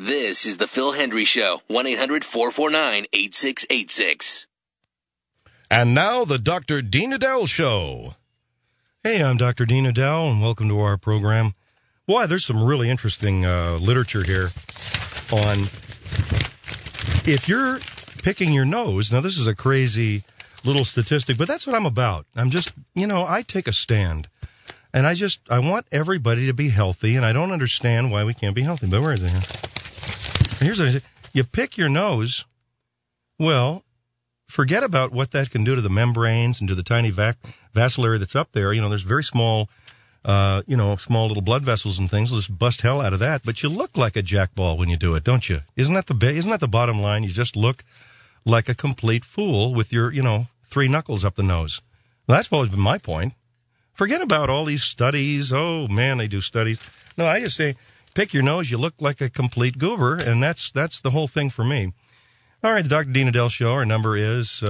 This is the Phil Hendry Show, 1-800-449-8686. And now the Dr. Dean Edell Show. Hey, I'm Dr. Dean Edell, and welcome to our program. Boy, there's some really interesting literature here on if you're picking your nose. Now, this is a crazy little statistic, but that's what I'm about. I'm just, I take a stand. And I want everybody to be healthy, and I don't understand why we can't be healthy. But where is it here? Here's what I say. You pick your nose, well, forget about what that can do to the membranes and to the tiny vascular that's up there. There's very small, small little blood vessels and things. They'll just bust hell out of that. But you look like a jackball when you do it, don't you? Isn't that the bottom line? You just look like a complete fool with your, 3 knuckles up the nose. Well, that's always been my point. Forget about all these studies. Oh, man, they do studies. No, I just say, pick your nose. You look like a complete goober, and that's the whole thing for me. All right, the Dr. Dean Edell Show. Our number is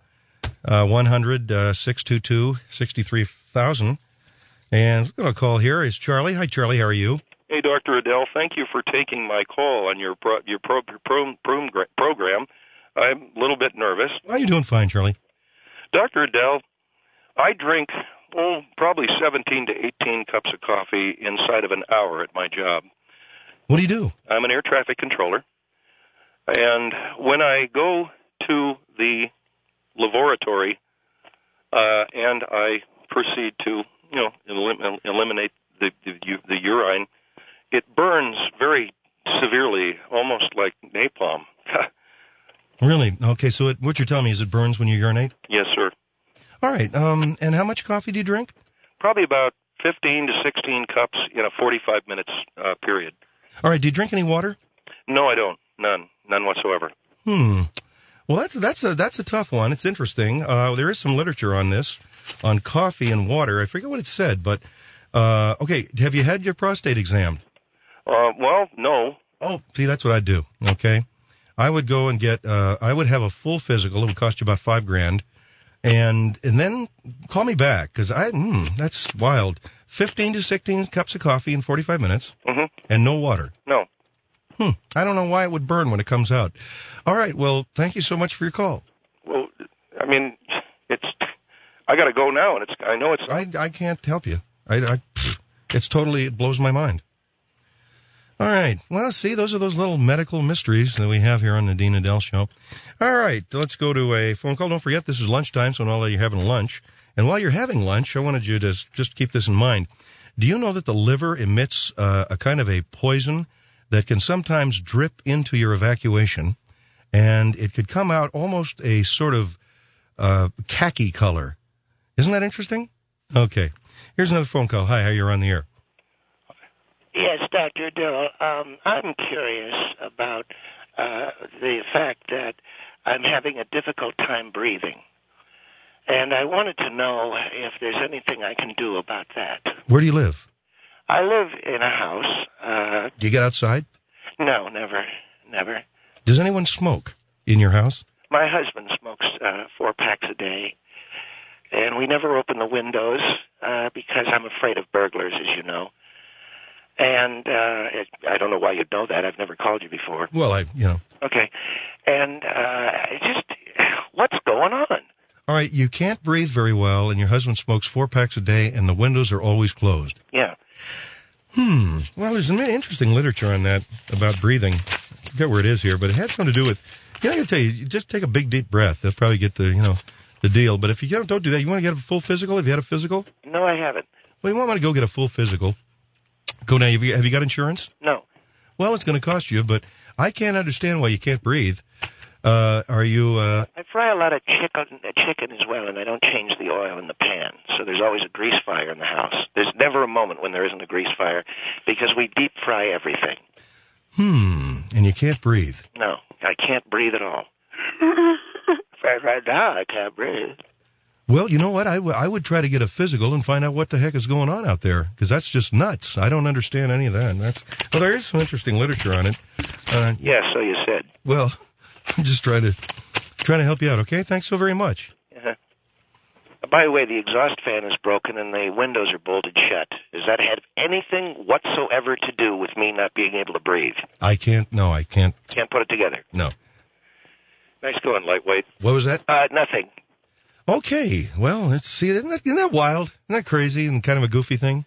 1-622-63,000. And I'm going to call here is Charlie. Hi, Charlie. How are you? Hey, Dr. Edell. Thank you for taking my call on your program. I'm a little bit nervous. Why are you doing fine, Charlie? Dr. Edell, I drink probably 17 to 18 cups of coffee inside of an hour at my job. What do you do? I'm an air traffic controller. And when I go to the laboratory and I proceed to, eliminate the urine, it burns very severely, almost like napalm. Really? Okay, so what you're telling me is it burns when you urinate? Yes, sir. All right, and how much coffee do you drink? Probably about 15 to 16 cups in a 45 minutes period. All right, do you drink any water? No, I don't. None whatsoever. Well, that's a tough one. It's interesting. There is some literature on this, on coffee and water. I forget what it said, but okay. Have you had your prostate examined? Well, no. Oh, see, that's what I'd do. Okay, I would go and get. I would have a full physical. It would cost you about $5,000. And then call me back, because that's wild. 15 to 16 cups of coffee in 45 minutes, and no water. No. I don't know why it would burn when it comes out. All right, well, thank you so much for your call. Well, I mean, I got to go now, and I know it's... I can't help you. It blows my mind. All right. Well, see, those are those little medical mysteries that we have here on the Dean Edell Show. All right. Let's go to a phone call. Don't forget, this is lunchtime, so while you're having lunch. And while you're having lunch, I wanted you to just keep this in mind. Do you know that the liver emits a kind of a poison that can sometimes drip into your evacuation, and it could come out almost a sort of khaki color? Isn't that interesting? Okay. Here's another phone call. Hi, you're on the air. Yes, Dr. Dill. I'm curious about the fact that I'm having a difficult time breathing. And I wanted to know if there's anything I can do about that. Where do you live? I live in a house. Do you get outside? No, never. Does anyone smoke in your house? My husband smokes 4 packs a day. And we never open the windows because I'm afraid of burglars, as you know. And I don't know why you'd know that. I've never called you before. Well, Okay. And what's going on? All right, you can't breathe very well, and your husband smokes 4 packs a day, and the windows are always closed. Yeah. Well, there's some interesting literature on that, about breathing. I forget where it is here, but it had something to do with, I got to tell you, just take a big, deep breath. They'll probably get the deal. But if you don't do that, you want to get a full physical? Have you had a physical? No, I haven't. Well, you want to go get a full physical. Go now. Have you got insurance? No. Well, it's going to cost you, but I can't understand why you can't breathe. Are you... I fry a lot of chicken as well, and I don't change the oil in the pan, so there's always a grease fire in the house. There's never a moment when there isn't a grease fire, because we deep fry everything. And you can't breathe. No, I can't breathe at all. Right now, I can't breathe. Well, you know what? I would try to get a physical and find out what the heck is going on out there, because that's just nuts. I don't understand any of that. Well, there is some interesting literature on it. Yes, so you said. Well, I'm just trying to help you out. Okay, thanks so very much. by the way, the exhaust fan is broken and the windows are bolted shut. Does that have anything whatsoever to do with me not being able to breathe? I can't Can't put it together. No. Nice going, lightweight. What was that? Nothing. Okay, well, let's see. Isn't that wild? Isn't that crazy and kind of a goofy thing?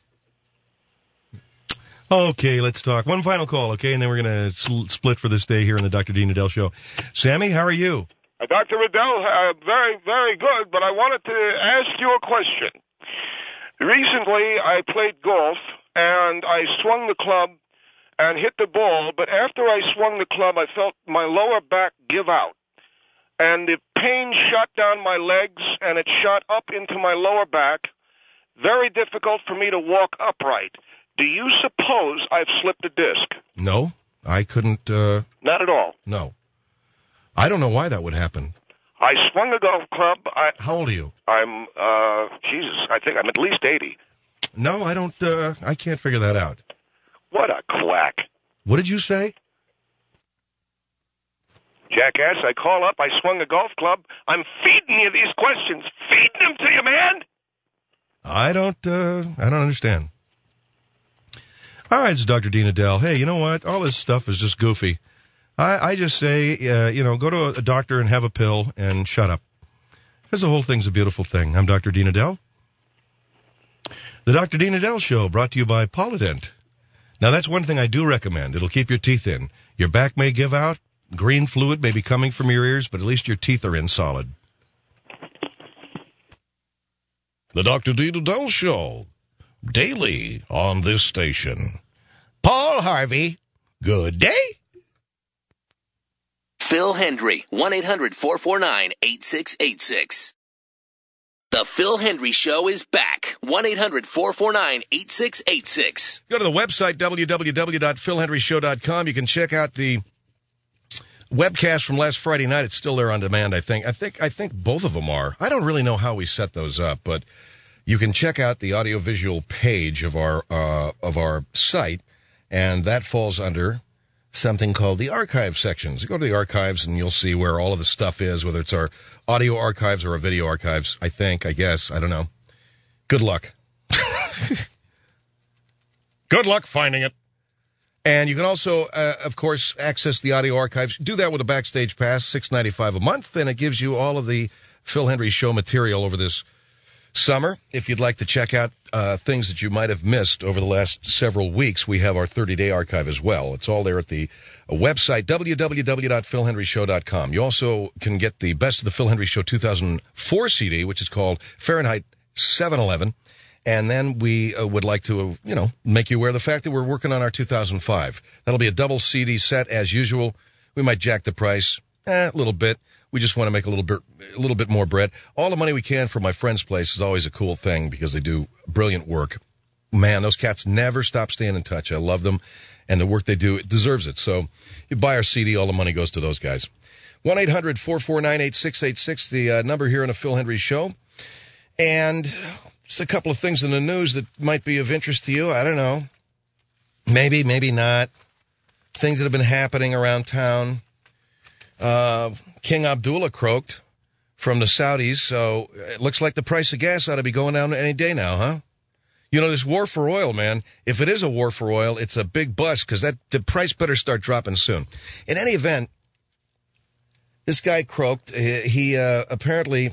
Okay, let's talk. One final call, okay, and then we're going to split for this day here on the Dr. Dean Edell Show. Sammy, how are you? Dr. Edell, very, very good, but I wanted to ask you a question. Recently, I played golf, and I swung the club and hit the ball, but after I swung the club, I felt my lower back give out. And the pain shot down my legs, and it shot up into my lower back. Very difficult for me to walk upright. Do you suppose I've slipped a disc? No, I couldn't. Not at all. No. I don't know why that would happen. I swung a golf club. How old are you? I'm, I think I'm at least 80. No, I don't, I can't figure that out. What a quack. What did you say? Jackass, I call up, I swung a golf club. I'm feeding you these questions. Feeding them to you, man. I don't understand. All right, it's Dr. Dean Edell. Hey, you know what? All this stuff is just goofy. I just say, go to a doctor and have a pill and shut up. Because the whole thing's a beautiful thing. I'm Dr. Dean Edell. The Dr. Dean Edell Show, brought to you by Polident. Now, that's one thing I do recommend. It'll keep your teeth in. Your back may give out. Green fluid may be coming from your ears, but at least your teeth are in solid. The Dr. Dean Edell Show, daily on this station. Paul Harvey, good day. Phil Hendry, 1-800-449-8686. The Phil Hendry Show is back. 1-800-449-8686. Go to the website, www.philhenryshow.com. You can check out the webcast from last Friday night. It's still there on demand, I think. I think both of them are. I don't really know how we set those up, but you can check out the audiovisual page of our site, and that falls under something called the archive sections. You go to the archives and you'll see where all of the stuff is, whether it's our audio archives or our video archives, I guess. I don't know. Good luck. Good luck finding it. And you can also, of course, access the audio archives. Do that with a Backstage Pass, $6.95 a month, and it gives you all of the Phil Hendry Show material over this summer. If you'd like to check out things that you might have missed over the last several weeks, we have our 30-day archive as well. It's all there at the website, www.philhenryshow.com. You also can get the Best of the Phil Hendry Show 2004 CD, which is called Fahrenheit 711. And then we would like to, make you aware of the fact that we're working on our 2005. That'll be a double CD set as usual. We might jack the price a little bit. We just want to make a little bit more bread. All the money we can for my friend's place is always a cool thing because they do brilliant work. Man, those cats never stop staying in touch. I love them, and the work they do, it deserves it. So you buy our CD, all the money goes to those guys. 1-800-449-8686, the number here on the Phil Hendry Show. And just a couple of things in the news that might be of interest to you. I don't know. Maybe, maybe not. Things that have been happening around town. King Abdullah croaked from the Saudis, so it looks like the price of gas ought to be going down any day now, huh? This war for oil, man, if it is a war for oil, it's a big bust because the price better start dropping soon. In any event, this guy croaked. He apparently,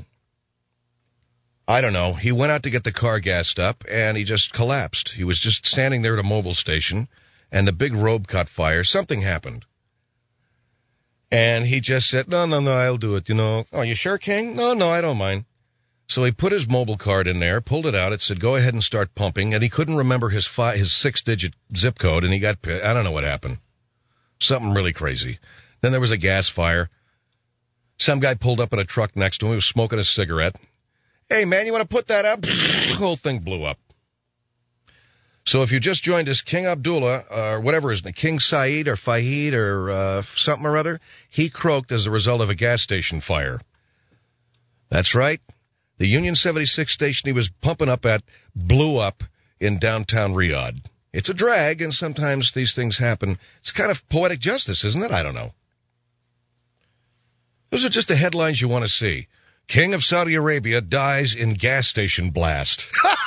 I don't know, he went out to get the car gassed up, and he just collapsed. He was just standing there at a mobile station, and the big robe caught fire. Something happened. And he just said, no, I'll do it, Oh, you sure, King? No, I don't mind. So he put his mobile card in there, pulled it out. It said, go ahead and start pumping. And he couldn't remember his 6-digit zip code, and he got pissed. I don't know what happened. Something really crazy. Then there was a gas fire. Some guy pulled up in a truck next to him. He was smoking a cigarette. Hey, man, you want to put that up? The whole thing blew up. So if you just joined us, King Abdullah, or whatever his name, King Saeed or Fahid or something or other, he croaked as a result of a gas station fire. That's right. The Union 76 station he was pumping up at blew up in downtown Riyadh. It's a drag, and sometimes these things happen. It's kind of poetic justice, isn't it? I don't know. Those are just the headlines you want to see. King of Saudi Arabia dies in gas station blast.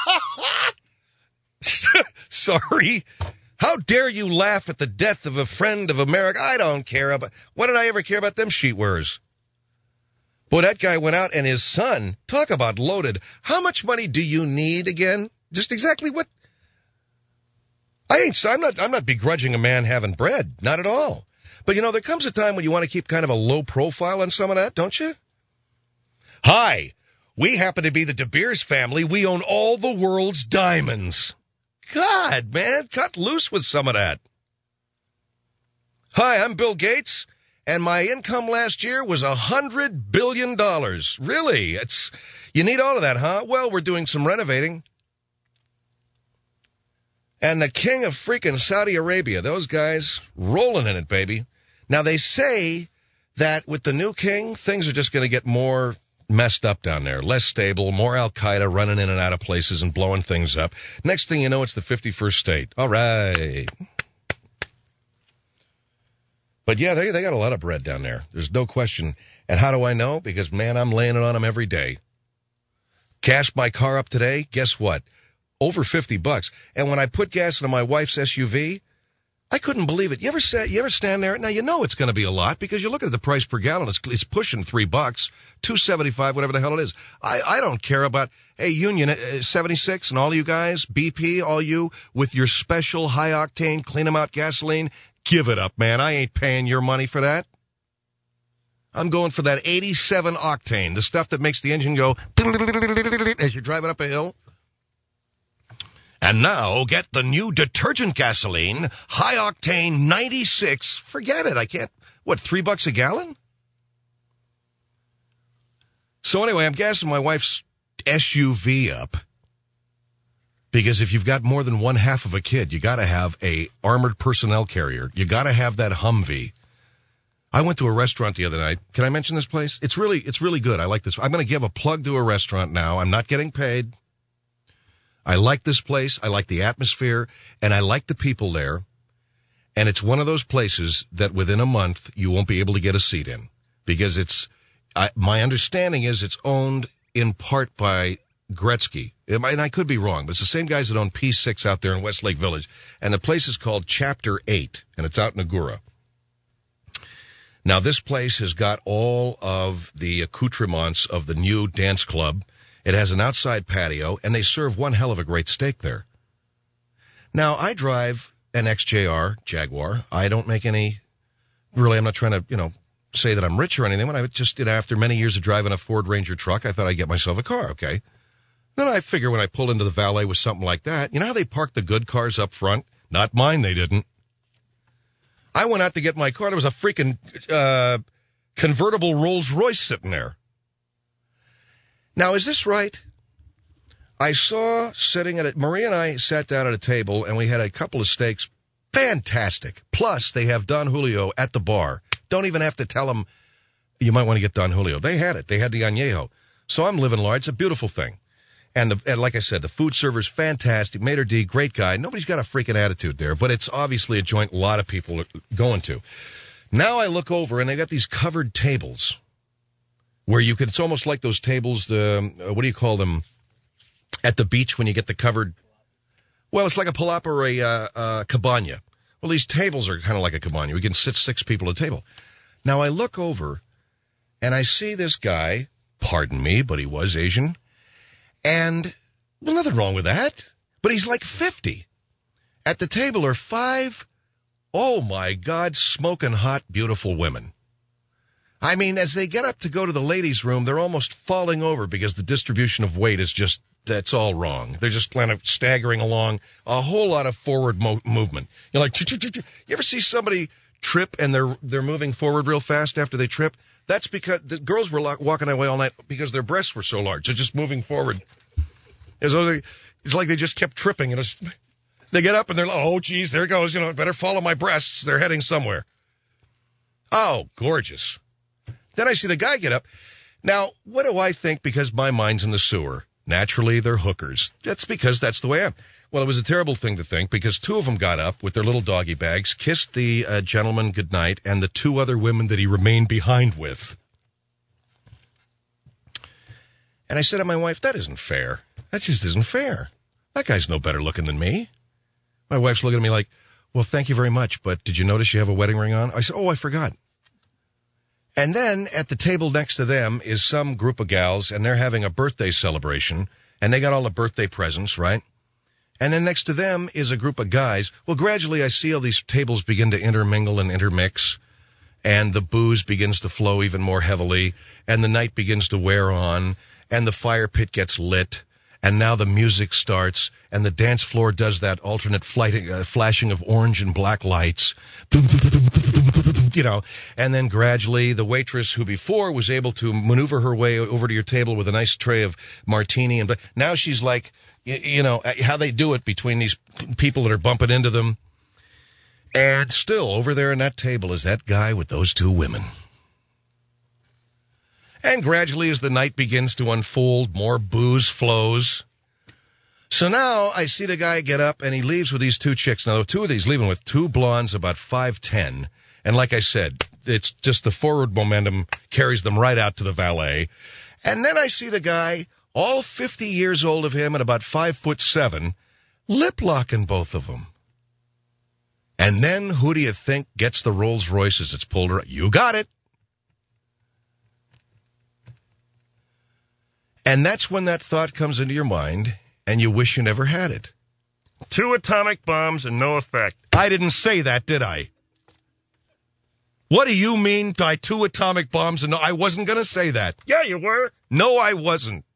Sorry. How dare you laugh at the death of a friend of America? I don't care about... What did I ever care about them sheet wearers? Boy, that guy went out and his son, talk about loaded. How much money do you need again? Just exactly what... I'm not begrudging a man having bread. Not at all. But, there comes a time when you want to keep kind of a low profile on some of that, don't you? Hi, we happen to be the De Beers family. We own all the world's diamonds. God, man, cut loose with some of that. Hi, I'm Bill Gates, and my income last year was $100 billion. Really? You need all of that, huh? Well, we're doing some renovating. And the king of freaking Saudi Arabia, those guys rolling in it, baby. Now, they say that with the new king, things are just going to get more messed up down there, less stable, more Al-Qaeda running in and out of places and blowing things up. Next thing you know, it's the 51st state. All right. But yeah, they got a lot of bread down there. There's no question. And how do I know? Because, man, I'm laying it on them every day. Cashed my car up today. Guess what? Over $50. And when I put gas into my wife's SUV, I couldn't believe it. You ever stand there? Now, it's going to be a lot because you look at the price per gallon. It's pushing $3, $2.75, whatever the hell it is. I don't care about, hey, Union 76 and all you guys, BP, all you with your special high octane, clean them out gasoline. Give it up, man. I ain't paying your money for that. I'm going for that 87 octane, the stuff that makes the engine go as you're driving up a hill. And now get the new detergent gasoline, high octane 96. Forget it. I can't. What, $3 a gallon? So anyway, I'm gassing my wife's SUV up. Because if you've got more than one half of a kid, you got to have a armored personnel carrier. You got to have that Humvee. I went to a restaurant the other night. Can I mention this place? It's really good. I like this. I'm going to give a plug to a restaurant now. I'm not getting paid. I like this place. I like the atmosphere, and I like the people there. And it's one of those places that within a month you won't be able to get a seat in because my understanding is it's owned in part by Gretzky. And I could be wrong, but it's the same guys that own P6 out there in Westlake Village. And the place is called Chapter 8, and it's out in Agoura. Now, this place has got all of the accoutrements of the new dance club. It has an outside patio, and they serve one hell of a great steak there. Now, I drive an XJR Jaguar. I don't make any, really, I'm not trying to, say that I'm rich or anything. When I just did, after many years of driving a Ford Ranger truck, I thought I'd get myself a car, okay? Then I figure when I pull into the valet with something like that, you know how they park the good cars up front? Not mine, they didn't. I went out to get my car. There was a freaking convertible Rolls Royce sitting there. Now, is this right? I saw sitting at it, Maria and I sat down at a table, and we had a couple of steaks. Fantastic. Plus, they have Don Julio at the bar. Don't even have to tell them you might want to get Don Julio. They had it. They had the añejo. So I'm living large. It's a beautiful thing. And like I said, the food server's fantastic. Mater D, great guy. Nobody's got a freaking attitude there, but it's obviously a joint a lot of people are going to. Now I look over, and they got these covered tables where you can, it's almost like those tables, what do you call them, at the beach when you get the covered, well, it's like a palapa or a cabana. Well, these tables are kind of like a cabana. We can sit 6 people at a table. Now I look over, and I see this guy, pardon me, but he was Asian, and, well, nothing wrong with that, but he's like 50. At the table are 5, oh my God, smoking hot, beautiful women. I mean, as they get up to go to the ladies' room, they're almost falling over because the distribution of weight is just, that's all wrong. They're just kind of staggering along, a whole lot of forward movement. You're like, you ever see somebody trip and they're moving forward real fast after they trip? That's because the girls were walking away all night because their breasts were so large. They're just moving forward. It's like they just kept tripping. And they get up and they're like, oh, geez, there it goes. Better follow my breasts. They're heading somewhere. Oh, gorgeous. Then I see the guy get up. Now, what do I think? Because my mind's in the sewer. Naturally, they're hookers. That's because that's the way I am. Well, it was a terrible thing to think because 2 of them got up with their little doggy bags, kissed the gentleman goodnight, and the 2 other women that he remained behind with. And I said to my wife, that isn't fair. That just isn't fair. That guy's no better looking than me. My wife's looking at me like, well, thank you very much, but did you notice you have a wedding ring on? I said, oh, I forgot. And then at the table next to them is some group of gals, and they're having a birthday celebration, and they got all the birthday presents, right? And then next to them is a group of guys. Well, gradually I see all these tables begin to intermingle and intermix, and the booze begins to flow even more heavily, and the night begins to wear on, and the fire pit gets lit, and now the music starts, and the dance floor does that alternate flashing of orange and black lights, you know, and then gradually the waitress who before was able to maneuver her way over to your table with a nice tray of martini, and now she's like, you know, how they do it between these people that are bumping into them. And still over there in that table is that guy with those two women. And gradually, as the night begins to unfold, more booze flows. So now I see the guy get up, and he leaves with these two chicks. Now, two of these leaving with two blondes, about 5'10". And like I said, it's just the forward momentum carries them right out to the valet. And then I see the guy, all 50 years old of him and about 5'7", lip-locking both of them. And then who do you think gets the Rolls Royce as it's pulled around? You got it. And that's when that thought comes into your mind, and you wish you never had it. 2 atomic bombs and no effect. I didn't say that, did I? What do you mean by 2 atomic bombs and no? I wasn't going to say that. Yeah, you were. No, I wasn't.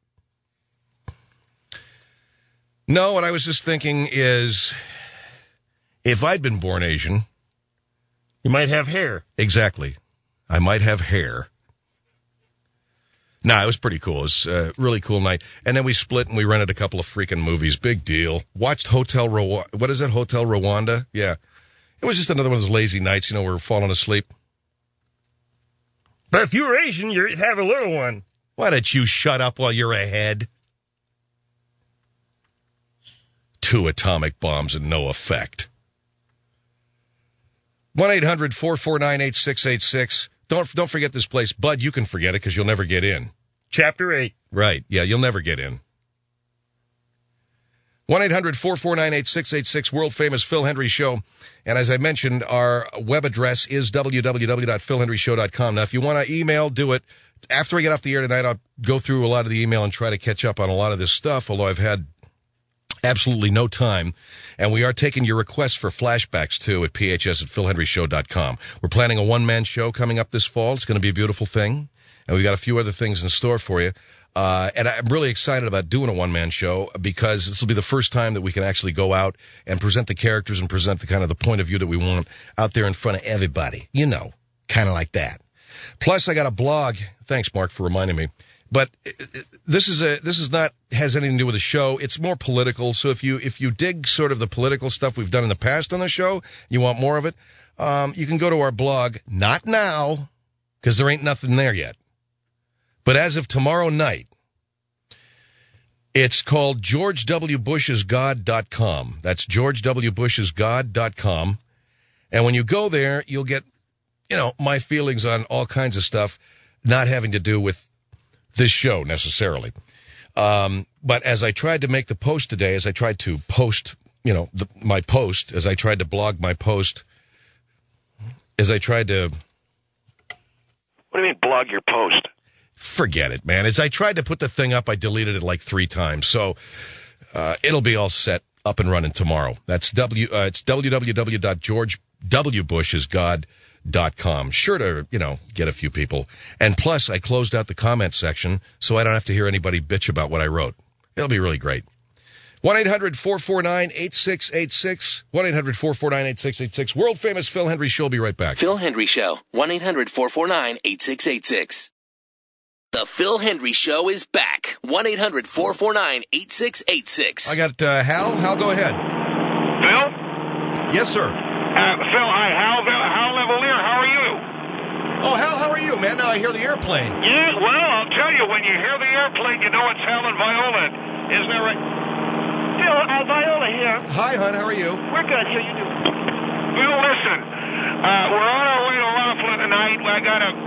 No, what I was just thinking is, if I'd been born Asian... You might have hair. Exactly. I might have hair. Nah, it was pretty cool. It was a really cool night. And then we split and we rented a couple of freaking movies. Big deal. Watched Hotel Rwanda. What is it? Hotel Rwanda? Yeah. It was just another one of those lazy nights, you know, where we're falling asleep. But if you were Asian, you'd have a little one. Why don't you shut up while you're ahead? 2 atomic bombs and no effect. 1-800-449-8686. Don't forget this place. Bud, you can forget it because you'll never get in. Chapter 8. Right. Yeah, you'll never get in. 1-800-449-8686, world-famous Phil Hendry Show. And as I mentioned, our web address is www.philhendryshow.com. Now, if you want to email, do it. After I get off the air tonight, I'll go through a lot of the email and try to catch up on a lot of this stuff, although I've had absolutely no time. And we are taking your requests for flashbacks, too, at phs@philhendryshow.com. We're planning a one-man show coming up this fall. It's going to be a beautiful thing. And we've got a few other things in store for you. And I'm really excited about doing a one-man show because this will be the first time that we can actually go out and present the characters and present the kind of the point of view that we want out there in front of everybody. You know, kind of like that. Plus, I got a blog. Thanks, Mark, for reminding me. But this is not has anything to do with the show. It's more political. So if you dig sort of the political stuff we've done in the past on the show, you want more of it, you can go to our blog. Not now, because there ain't nothing there yet. But as of tomorrow night, it's called GeorgeWBushIsGod.com. That's GeorgeWBushIsGod.com. And when you go there, you'll get, you know, my feelings on all kinds of stuff, not having to do with this show necessarily. But as I tried to make the post today, as I tried to post, you know, my post, as I tried to blog my post, as I tried to... What do you mean blog your post? Forget it, man. As I tried to put the thing up, I deleted it like 3 times. So it'll be all set up and running tomorrow. That's it's www.georgewbushisgod.com. Sure to, you know, get a few people. And plus, I closed out the comment section so I don't have to hear anybody bitch about what I wrote. It'll be really great. 1-800-449-8686. 1-800-449-8686. World-famous Phil Hendry Show. Will be right back. Phil Hendry Show. 1-800-449-8686. The Phil Hendry Show is back. 1-800-449-8686. I got Hal. Hal, go ahead. Phil? Yes, sir. Phil, hi. Hal Lavalier, how are you? Oh, Hal, how are you, man? Now I hear the airplane. Yeah, well, I'll tell you, when you hear the airplane, you know it's Hal and Viola. Isn't that right? Phil, Viola here. Hi, hon. How are you? We're good. Here you do. Phil, listen. We're on our way to Laughlin, and I right. I got a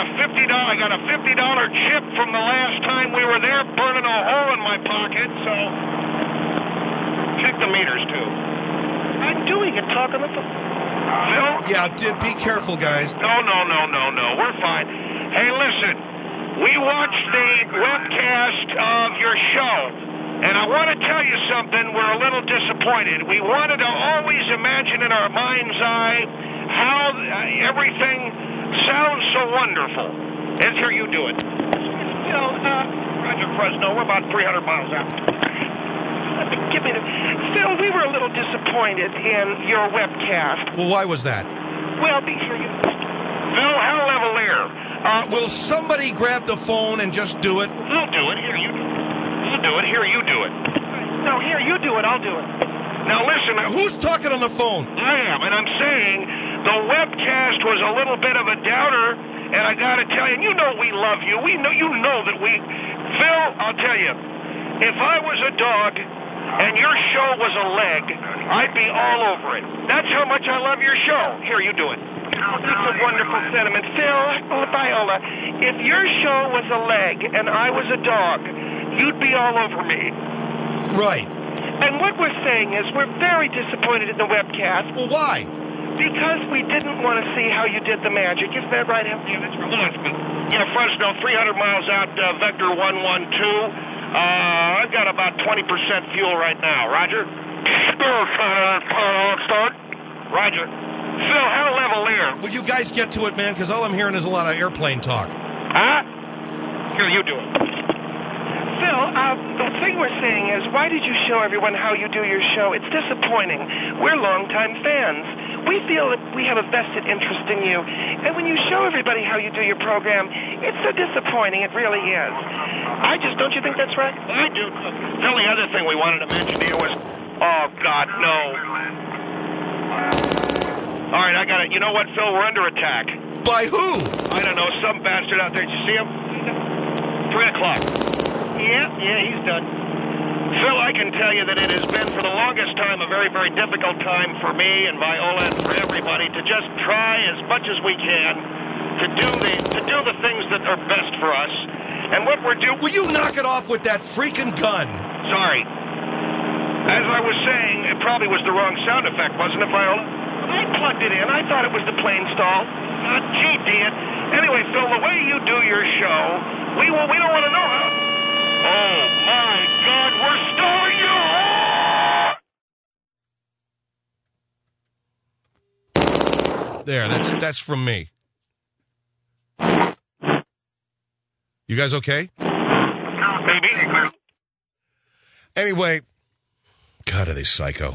$50 chip from the last time we were there, burning a hole in my pocket. So check the meters too. I'm doing it. Talk on the phone. Phil? Yeah, be careful, guys. No. We're fine. Hey, listen. We watched the webcast of your show, and I want to tell you something. We're a little disappointed. We wanted to always imagine in our mind's eye how everything sounds so wonderful. Let's hear you do it. Roger Fresno. We're about 300 miles out. Phil, we were a little disappointed in your webcast. Well, why was that? Well, be sure you... Phil, hell level air. Will somebody grab the phone and just do it? I'll do it. Here, you do it. I'll do it. Here, you do it. No, here, you do it. I'll do it. Now, listen. Who's talking on the phone? I am, and I'm saying the webcast was a little bit of a downer, and I got to tell you, and you know we love you. We know you know that we... Phil, I'll tell you, if I was a dog and your show was a leg, I'd be all over it. That's how much I love your show. Here, you do it. Oh, that's a wonderful sentiment. Phil, Viola, if your show was a leg and I was a dog, you'd be all over me. Right. And what we're saying is we're very disappointed in the webcast. Well, why? Because we didn't want to see how you did the magic. Isn't that right, Hal? Yeah, Fresno, 300 miles out, Vector 112. I've got about 20% fuel right now. Roger? Start. Roger. Phil, how level air? Will you guys get to it, man? Because all I'm hearing is a lot of airplane talk. Huh? Here, you do it. Phil, the thing we're saying is, why did you show everyone how you do your show? It's disappointing. We're longtime fans. We feel that we have a vested interest in you. And when you show everybody how you do your program, it's so disappointing. It really is. Don't you think that's right? I do. Phil, the other thing we wanted to mention to you was, oh, God, no. All right, I got it. You know what, Phil? We're under attack. By who? I don't know. Some bastard out there. Did you see him? 3 o'clock. Yeah, he's done. Phil, I can tell you that it has been for the longest time a very, very difficult time for me and Viola and for everybody to just try as much as we can to do the things that are best for us. And what we're doing... Will you knock it off with that freaking gun? Sorry. As I was saying, it probably was the wrong sound effect, wasn't it, Viola? I plugged it in. I thought it was the plane stall. Gee, dear. Anyway, Phil, the way you do your show, we don't want to know how... Oh, my God, we're stalling you! There, that's from me. You guys okay? Maybe. Anyway, God, are they psycho?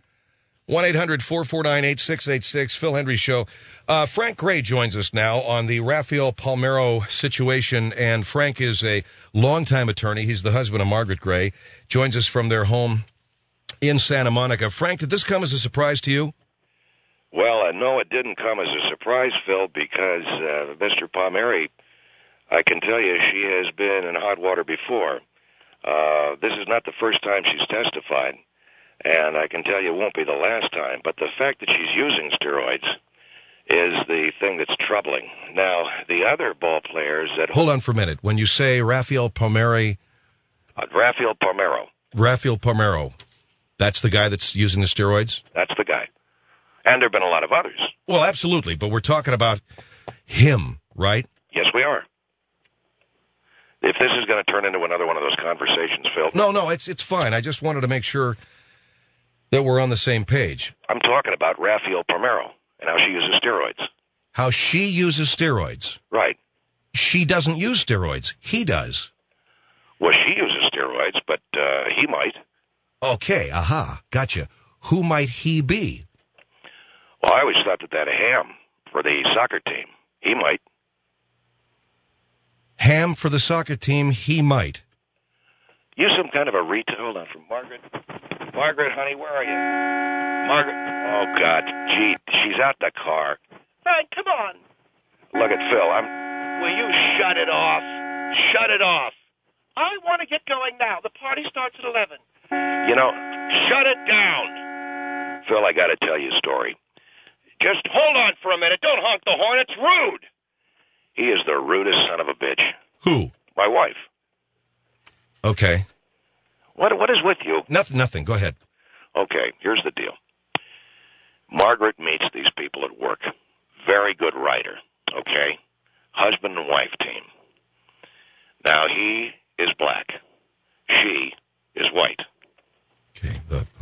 1-800-449-8686, Phil Hendry Show. Frank Gray joins us now on the Rafael Palmeiro situation, and Frank is a longtime attorney. He's the husband of Margaret Gray. Joins us from their home in Santa Monica. Frank, did this come as a surprise to you? Well, no, it didn't come as a surprise, Phil, because Mr. Palmieri, I can tell you, she has been in hot water before. This is not the first time she's testified, and I can tell you it won't be the last time. But the fact that she's using steroids is the thing that's troubling. Now, the other ball players that... Hold on for a minute. When you say Rafael Palmieri... Rafael Palmeiro. Rafael Palmeiro. That's the guy that's using the steroids? That's the guy. And there have been a lot of others. Well, absolutely, but we're talking about him, right? Yes, we are. If this is going to turn into another one of those conversations, Phil... No, it's fine. I just wanted to make sure that we're on the same page. I'm talking about Rafael Palmeiro and how she uses steroids. How she uses steroids. Right. She doesn't use steroids. He does. Well, she uses steroids, but he might. Okay, aha, gotcha. Who might he be? Well, I always thought that Ham for the soccer team, he might. Ham for the soccer team, he might. You some kind of a retard. Hold on, from Margaret. Margaret, honey, where are you? Margaret. Oh, God. Gee, she's out in the car. Hey, come on. Look at Phil. Will you shut it off? Shut it off. I want to get going now. The party starts at 11. You know, shut it down. Phil, I got to tell you a story. Just hold on for a minute. Don't honk the horn. It's rude. the rudest son of a bitch. Who? My wife. Okay. What is with you? Nothing. Go ahead. Okay, here's the deal. Margaret meets these people at work. Very good writer, okay? Husband and wife team. Now, he is black. She is white. Okay.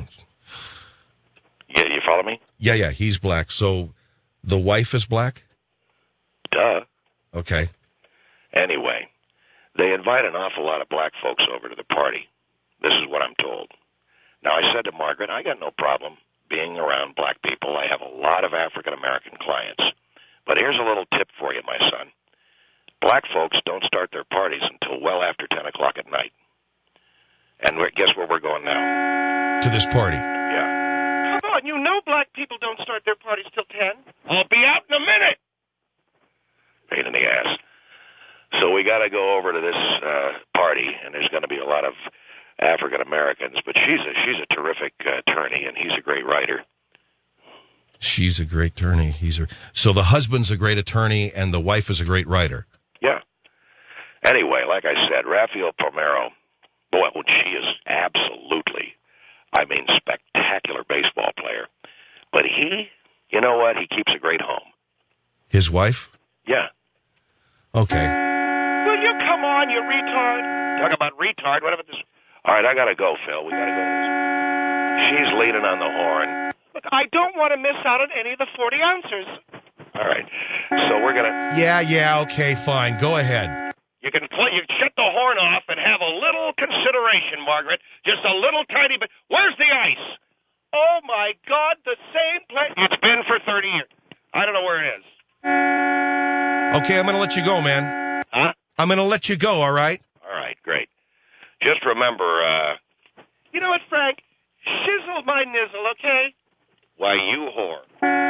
Yeah, you follow me? Yeah, he's black. So the wife is black? Duh. Okay. Anyway, they invite an awful lot of black folks over to the party. This is what I'm told. Now, I said to Margaret, I got no problem being around black people. I have a lot of African-American clients. But here's a little tip for you, my son. Black folks don't start their parties until well after 10 o'clock at night. And guess where we're going now? To this party. Yeah. Come on, you know black people don't start their parties till 10. I'll be out in a minute. Pain in the ass. So we got to go over to this party, and there's going to be a lot of African Americans. But she's a terrific attorney, and he's a great writer. She's a great attorney. So the husband's a great attorney, and the wife is a great writer. Yeah. Anyway, like I said, Rafael Palmeiro, boy, she is absolutely, spectacular baseball player. But you know what? He keeps a great home. His wife? Yeah. Okay. Will you come on, you retard? Talk about retard. What about this? All right, I got to go, Phil. We got to go. She's leaning on the horn. Look, I don't want to miss out on any of the 40 ounces. All right. So we're going to... Yeah, okay, fine. Go ahead. You can shut the horn off and have a little consideration, Margaret. Just a little tiny bit. Where's the ice? Oh, my God, the same place. It's been for 30 years. I don't know where it is. Okay, I'm going to let you go, man. Huh? I'm going to let you go, all right? All right, great. Just remember, You know what, Frank? Shizzle my nizzle, okay? Why, you whore.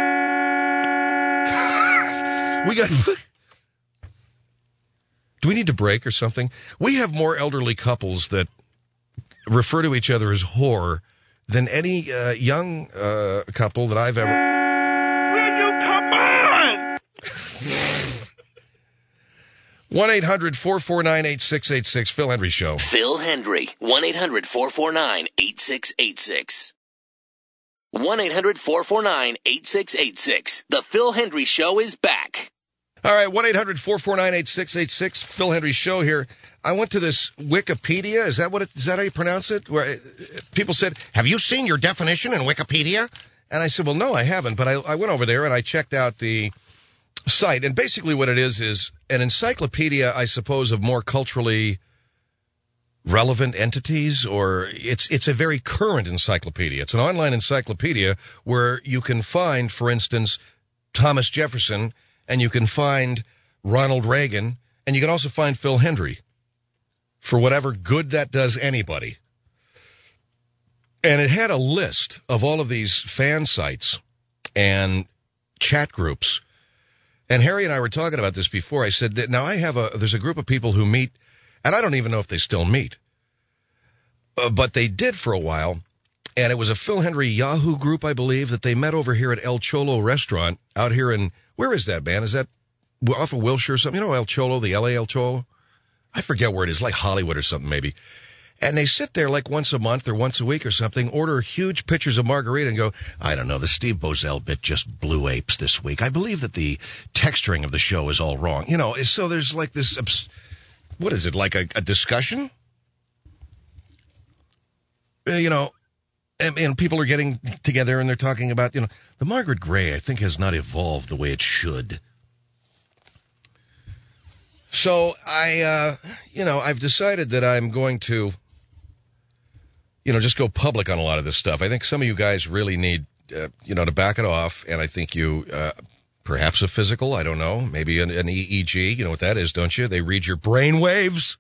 Do we need to break or something? We have more elderly couples that refer to each other as whore than any young couple that I've ever... Will you come on? 1-800-449-8686, Phil Hendry Show. Phil Hendry, 1-800-449-8686. 1-800-449-8686. The Phil Hendry Show is back. All right, 1-800-449-8686, Phil Hendry Show here. I went to this Wikipedia. Is that how you pronounce it? Where people said, have you seen your definition in Wikipedia? And I said, well, no, I haven't. But I went over there and I checked out the site. And basically what it is an encyclopedia, I suppose, of more culturally relevant entities, or it's a very current encyclopedia. It's an online encyclopedia where you can find, for instance, Thomas Jefferson, and you can find Ronald Reagan, and you can also find Phil Hendry, for whatever good that does anybody. And it had a list of all of these fan sites and chat groups. And Harry and I were talking about this before. I said that now there's a group of people who meet, and I don't even know if they still meet, but they did for a while. And it was a Phil Hendry Yahoo group, I believe, that they met over here at El Cholo restaurant out here in, where is that, man? Is that off of Wilshire or something? You know El Cholo, the LA El Cholo? I forget where it is, like Hollywood or something maybe. And they sit there like once a month or once a week or something, order huge pitchers of margarita and go, I don't know, the Steve Bozell bit just blew apes this week. I believe that the texturing of the show is all wrong. You know, so there's like this, what is it, like a discussion? You know, and people are getting together and they're talking about, the Margaret Gray, I think, has not evolved the way it should. So I've decided that I'm going to, just go public on a lot of this stuff. I think some of you guys really need, to back it off. And I think you, perhaps a physical, I don't know, maybe an EEG. You know what that is, don't you? They read your brain waves.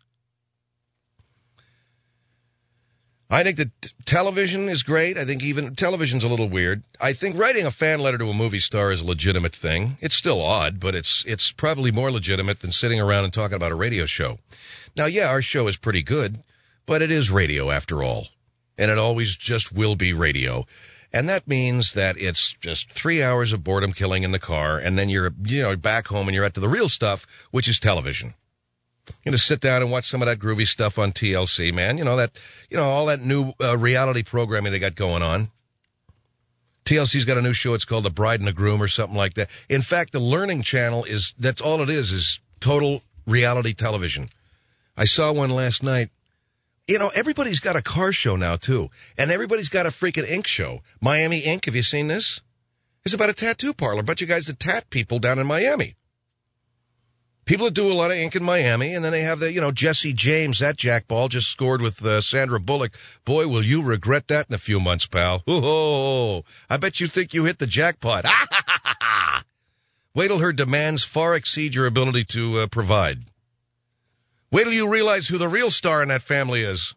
I think that television is great. I think even television's a little weird. I think writing a fan letter to a movie star is a legitimate thing. It's still odd, but it's probably more legitimate than sitting around and talking about a radio show. Now, yeah, our show is pretty good, but it is radio after all. And it always just will be radio. And that means that it's just 3 hours of boredom killing in the car, and then you're, back home and you're at the real stuff, which is television. You're going to sit down and watch some of that groovy stuff on TLC, man. All that new reality programming they got going on. TLC's got a new show. It's called The Bride and the Groom or something like that. In fact, the Learning Channel that's all it is total reality television. I saw one last night. Everybody's got a car show now, too. And everybody's got a freaking ink show. Miami Ink, have you seen this? It's about a tattoo parlor. A bunch of guys that tat people down in Miami. People that do a lot of ink in Miami, and then they have Jesse James, that jackball, just scored with Sandra Bullock. Boy, will you regret that in a few months, pal. Oh, I bet you think you hit the jackpot. Wait till her demands far exceed your ability to provide. Wait till you realize who the real star in that family is.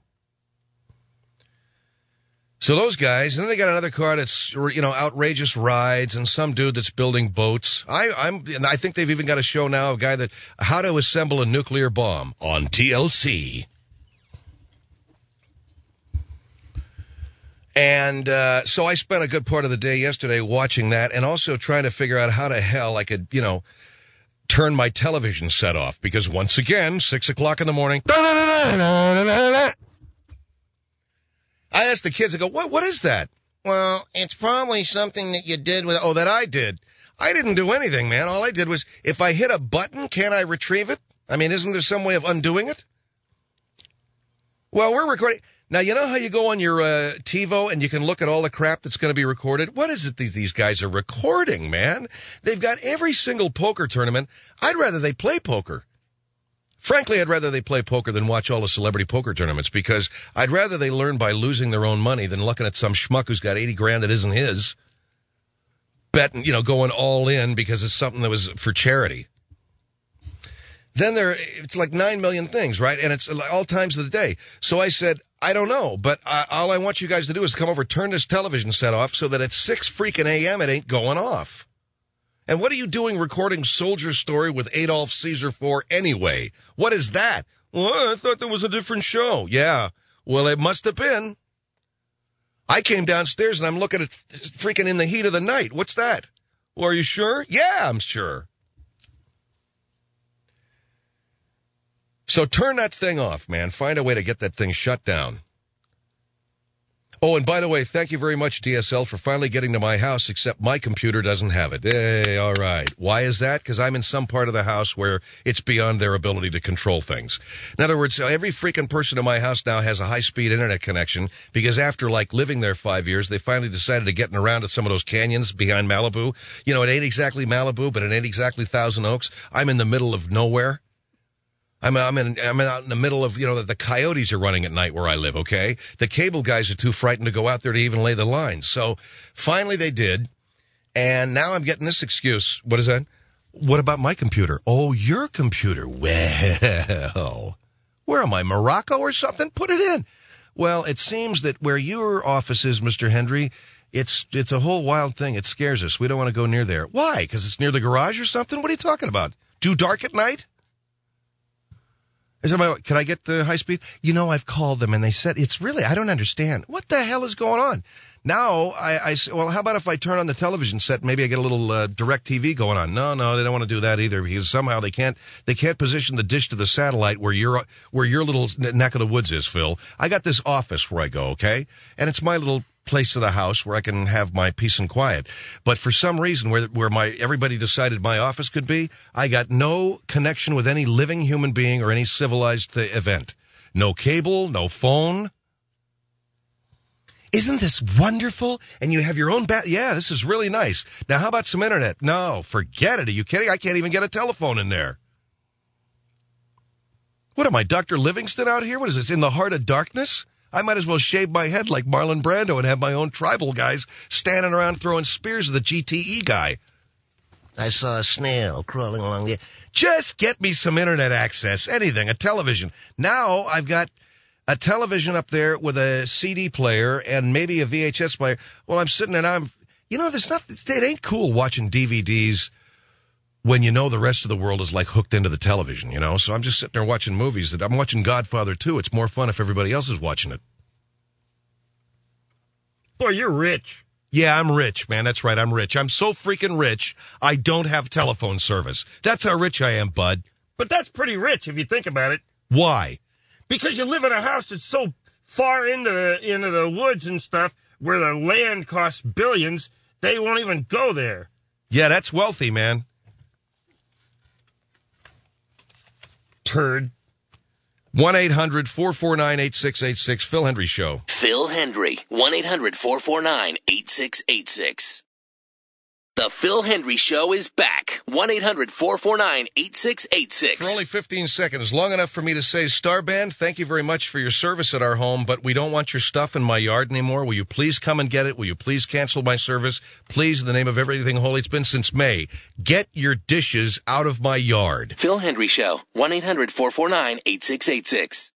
So those guys, and then they got another car that's, outrageous rides, and some dude that's building boats. I think they've even got a show now, a guy how to assemble a nuclear bomb on TLC. And so I spent a good part of the day yesterday watching that, and also trying to figure out how the hell I could, turn my television set off, because once again, 6 o'clock in the morning, I asked the kids, I go, what is that? Well, it's probably something that you did that I did. I didn't do anything, man. All I did was, if I hit a button, can't I retrieve it? I mean, isn't there some way of undoing it? Well, we're recording. Now, you know how you go on your TiVo and you can look at all the crap that's going to be recorded? What is it these guys are recording, man? They've got every single poker tournament. I'd rather they play poker. Frankly, I'd rather they play poker than watch all the celebrity poker tournaments, because I'd rather they learn by losing their own money than looking at some schmuck who's got 80 grand that isn't his, betting, going all in because it's something that was for charity. Then it's like 9 million things, right? And it's all times of the day. So I said, I don't know, but all I want you guys to do is come over, turn this television set off so that at 6 freaking a.m. it ain't going off. And what are you doing recording Soldier Story with Adolf Caesar for anyway? What is that? Well, I thought there was a different show. Yeah, well, it must have been. I came downstairs and I'm looking at freaking In the Heat of the Night. What's that? Well, are you sure? Yeah, I'm sure. So turn that thing off, man. Find a way to get that thing shut down. Oh, and by the way, thank you very much, DSL, for finally getting to my house, except my computer doesn't have it. Hey, all right. Why is that? Because I'm in some part of the house where it's beyond their ability to control things. In other words, every freaking person in my house now has a high-speed internet connection, because after, living there 5 years, they finally decided to get around to some of those canyons behind Malibu. It ain't exactly Malibu, but it ain't exactly Thousand Oaks. I'm in the middle of nowhere. I'm out in the middle of, the coyotes are running at night where I live, okay? The cable guys are too frightened to go out there to even lay the lines. So finally they did. And now I'm getting this excuse. What is that? What about my computer? Oh, your computer. Well, where am I? Morocco or something? Put it in. Well, it seems that where your office is, Mr. Hendry, it's a whole wild thing. It scares us. We don't want to go near there. Why? Because it's near the garage or something? What are you talking about? Too dark at night? I said, can I get the high speed? I've called them and they said, I don't understand. What the hell is going on? Now, I said, well, how about if I turn on the television set, maybe I get a little direct TV going on? No, they don't want to do that either, because somehow they can't position the dish to the satellite where your little neck of the woods is, Phil. I got this office where I go, okay? And it's my little place of the house where I can have my peace and quiet. But for some reason, where everybody decided my office could be, I got no connection with any living human being or any civilized event. No cable, no phone. Isn't this wonderful? And you have your own yeah, this is really nice. Now, how about some internet? No, forget it. Are you kidding? I can't even get a telephone in there. What am I, Dr. Livingston out here? What is this, in the heart of darkness? I might as well shave my head like Marlon Brando and have my own tribal guys standing around throwing spears at the GTE guy. I saw a snail crawling along there. Just get me some internet access, anything, a television. Now I've got a television up there with a CD player and maybe a VHS player. Well, I'm sitting and it ain't cool watching DVDs when the rest of the world is hooked into the television, So I'm just sitting there watching movies I'm watching Godfather 2. It's more fun if everybody else is watching it. Boy, you're rich. Yeah, I'm rich, man. That's right. I'm rich. I'm so freaking rich, I don't have telephone service. That's how rich I am, bud. But that's pretty rich if you think about it. Why? Because you live in a house that's so far into the woods and stuff where the land costs billions, they won't even go there. Yeah, that's wealthy, man. Turd. 1-800-449-8686, Phil Hendry Show. Phil Hendry, 1-800-449-8686. The Phil Hendry Show is back. 1-800-449-8686. For only 15 seconds, long enough for me to say, Star Band, thank you very much for your service at our home, but we don't want your stuff in my yard anymore. Will you please come and get it? Will you please cancel my service? Please, in the name of everything holy, it's been since May. Get your dishes out of my yard. Phil Hendry Show, 1-800-449-8686.